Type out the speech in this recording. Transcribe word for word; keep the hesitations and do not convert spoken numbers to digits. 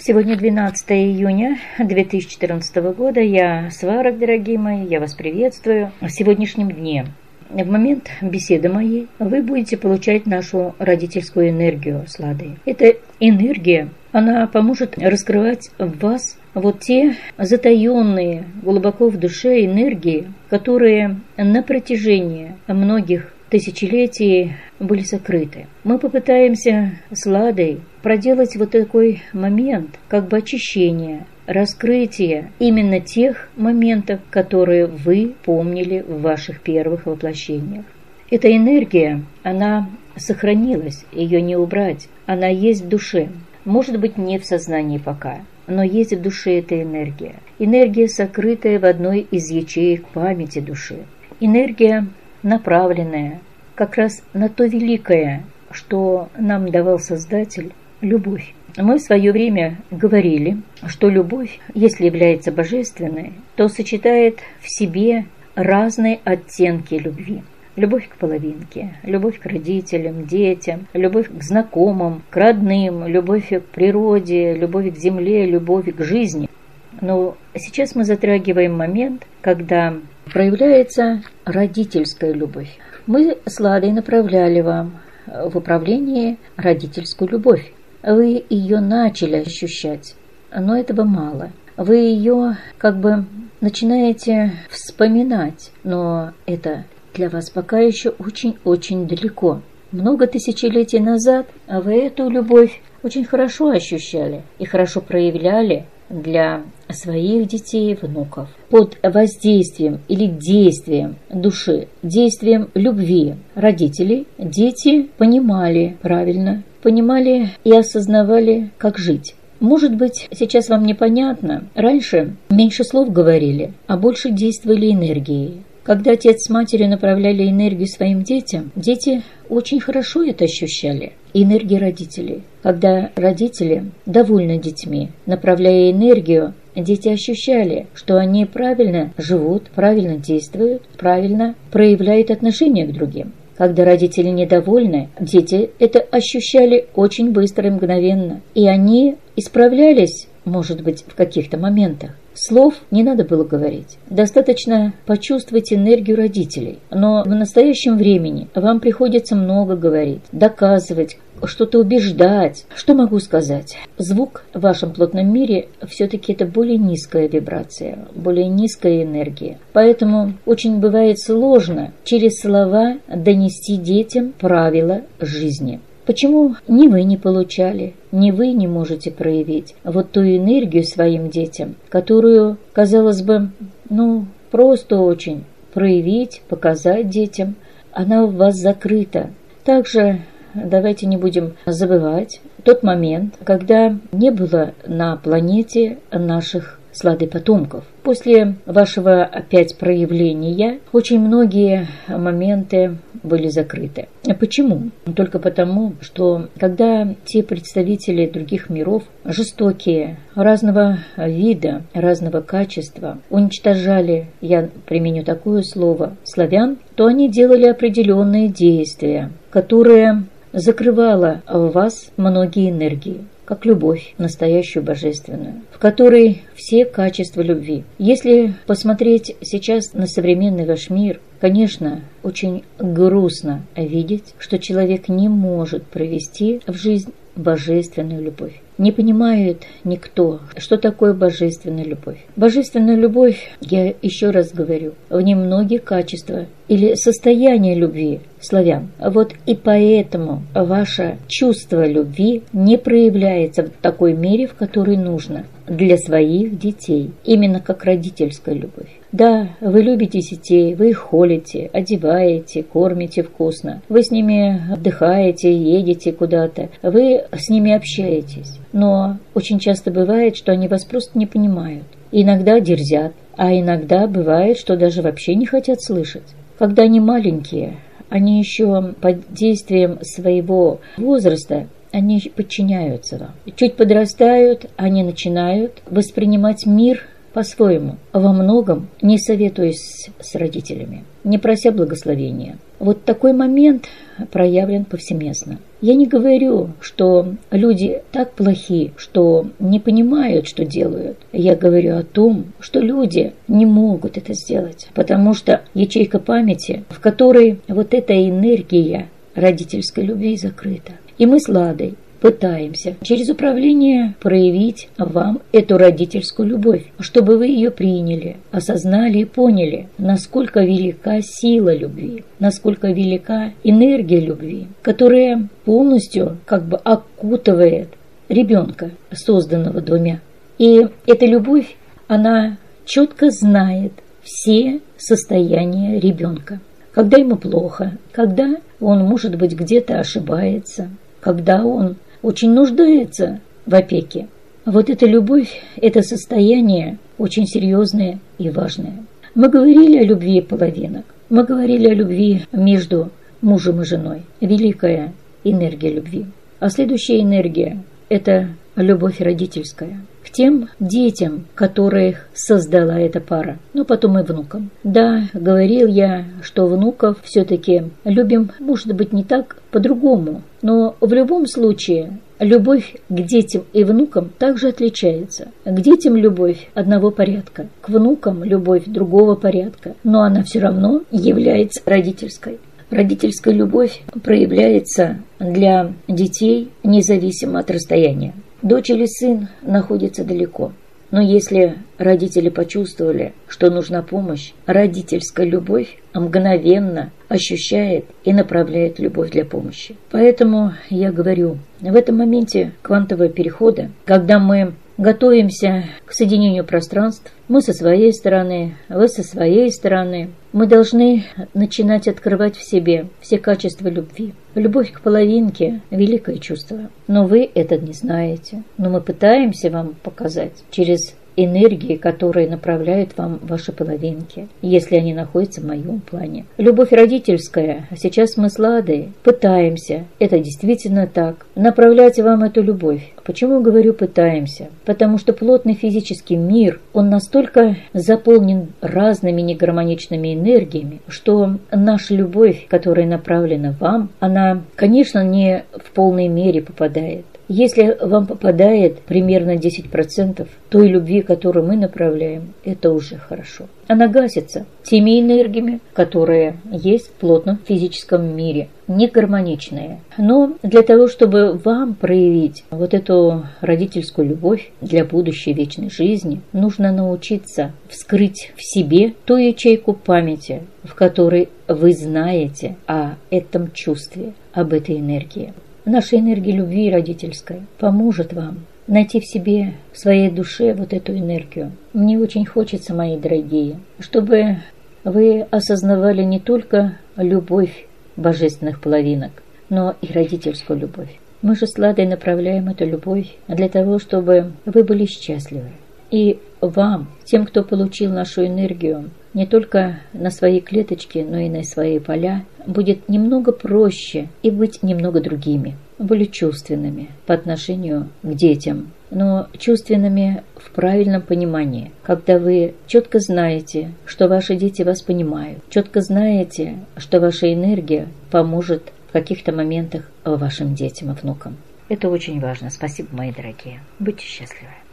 Сегодня двенадцатое июня две тысячи четырнадцатого года. Я Сварог, дорогие мои, я вас приветствую. В сегодняшнем дне, в момент беседы моей, вы будете получать нашу родительскую энергию с Ладой. Эта энергия, она поможет раскрывать в вас вот те затаенные глубоко в душе энергии, которые на протяжении многих тысячелетий были сокрыты. Мы попытаемся с Ладой проделать вот такой момент, как бы очищения, раскрытия именно тех моментов, которые вы помнили в ваших первых воплощениях. Эта энергия, она сохранилась, ее не убрать, она есть в душе. Может быть, не в сознании пока, но есть в душе эта энергия. Энергия, сокрытая в одной из ячеек памяти души. Энергия, направленная как раз на то великое, что нам давал Создатель – любовь. Мы в свое время говорили, что любовь, если является божественной, то сочетает в себе разные оттенки любви. Любовь к половинке, любовь к родителям, детям, любовь к знакомым, к родным, любовь к природе, любовь к земле, любовь к жизни. Но сейчас мы затрагиваем момент, когда проявляется родительская любовь. Мы с Ладой направляли вам в управлении родительскую любовь. Вы ее начали ощущать, но этого мало. Вы ее как бы начинаете вспоминать, но это для вас пока еще очень-очень далеко. Много тысячелетий назад вы эту любовь очень хорошо ощущали и хорошо проявляли для своих детей и внуков. Под воздействием или действием души, действием любви родителей, дети понимали правильно, понимали и осознавали, как жить. Может быть, сейчас вам непонятно, раньше меньше слов говорили, а больше действовали энергией. Когда отец с матерью направляли энергию своим детям, дети очень хорошо это ощущали. Энергия родителей. Когда родители довольны детьми, направляя энергию, дети ощущали, что они правильно живут, правильно действуют, правильно проявляют отношение к другим. Когда родители недовольны, дети это ощущали очень быстро и мгновенно. И они исправлялись, может быть, в каких-то моментах. Слов не надо было говорить. Достаточно почувствовать энергию родителей. Но в настоящем времени вам приходится много говорить, доказывать, что-то убеждать. Что могу сказать? Звук в вашем плотном мире все-таки это более низкая вибрация, более низкая энергия. Поэтому очень бывает сложно через слова донести детям правила жизни. Почему ни вы не получали, ни вы не можете проявить вот ту энергию своим детям, которую, казалось бы, ну, просто очень проявить, показать детям, она у вас закрыта. Также давайте не будем забывать тот момент, когда не было на планете наших с Ладой потомков. После вашего опять проявления очень многие моменты были закрыты. Почему? Только потому, что когда те представители других миров, жестокие, разного вида, разного качества, уничтожали, я применю такое слово, славян, то они делали определенные действия, которые закрывало в вас многие энергии, как любовь, настоящую божественную, в которой все качества любви. Если посмотреть сейчас на современный ваш мир, конечно, очень грустно видеть, что человек не может провести в жизнь божественную любовь. Не понимает никто, что такое божественная любовь. Божественная любовь, я еще раз говорю, в ней многие качества или состояние любви славян. Вот и поэтому ваше чувство любви не проявляется в такой мере, в которой нужно для своих детей, именно как родительская любовь. Да, вы любите детей, вы их холите, одеваете, кормите вкусно, вы с ними отдыхаете, едете куда-то, вы с ними общаетесь. Но очень часто бывает, что они вас просто не понимают. Иногда дерзят, а иногда бывает, что даже вообще не хотят слышать. Когда они маленькие, они еще под действием своего возраста, они подчиняются вам. Чуть подрастают, они начинают воспринимать мир по-своему, во многом не советуясь с родителями, не прося благословения. вот такой момент проявлен повсеместно. Я не говорю, что люди так плохи, что не понимают, что делают. Я говорю о том, что люди не могут это сделать, потому что ячейка памяти, в которой вот эта энергия родительской любви закрыта. И мы с Ладой пытаемся через управление проявить вам эту родительскую любовь, чтобы вы ее приняли, осознали и поняли, насколько велика сила любви, насколько велика энергия любви, которая полностью как бы окутывает ребенка, созданного двумя. И эта любовь, она четко знает все состояния ребенка. Когда ему плохо, когда он, может быть, где-то ошибается, когда он очень нуждается в опеке. Вот эта любовь, это состояние очень серьезное и важное. Мы говорили о любви половинок. Мы говорили о любви между мужем и женой. Великая энергия любви. А следующая энергия – это любовь родительская. К тем детям, которых создала эта пара, но потом и внукам. Да, говорил я, что внуков все-таки любим, может быть, не так, по-другому. Но в любом случае любовь к детям и внукам также отличается. К детям любовь одного порядка, к внукам любовь другого порядка, но она все равно является родительской. Родительская любовь проявляется для детей независимо от расстояния. Дочь или сын находится далеко, но если родители почувствовали, что нужна помощь, родительская любовь мгновенно ощущает и направляет любовь для помощи. Поэтому я говорю, в этом моменте квантового перехода, когда мы готовимся к соединению пространств, мы со своей стороны, вы со своей стороны, мы должны начинать открывать в себе все качества любви. Любовь к половинке – великое чувство, но вы это не знаете. Но мы пытаемся вам показать через энергии, которые направляют вам ваши половинки, если они находятся в моем плане. Любовь родительская, а сейчас мы с Ладой пытаемся, это действительно так, направлять вам эту любовь. Почему говорю пытаемся? Потому что плотный физический мир, он настолько заполнен разными негармоничными энергиями, что наша любовь, которая направлена вам, она, конечно, не в полной мере попадает. Если вам попадает примерно десять процентов той любви, которую мы направляем, это уже хорошо. Она гасится теми энергиями, которые есть в плотном физическом мире, не гармоничные. Но для того, чтобы вам проявить вот эту родительскую любовь для будущей вечной жизни, нужно научиться вскрыть в себе ту ячейку памяти, в которой вы знаете о этом чувстве, об этой энергии. Наша энергия любви родительской поможет вам найти в себе, в своей душе вот эту энергию. Мне очень хочется, мои дорогие, чтобы вы осознавали не только любовь божественных половинок, но и родительскую любовь. Мы же с Ладой направляем эту любовь для того, чтобы вы были счастливы. И вам, тем, кто получил нашу энергию, не только на свои клеточки, но и на свои поля, будет немного проще и быть немного другими, более чувственными по отношению к детям, но чувственными в правильном понимании, когда вы четко знаете, что ваши дети вас понимают, четко знаете, что ваша энергия поможет в каких-то моментах вашим детям и внукам. Это очень важно. Спасибо, мои дорогие. Будьте счастливы.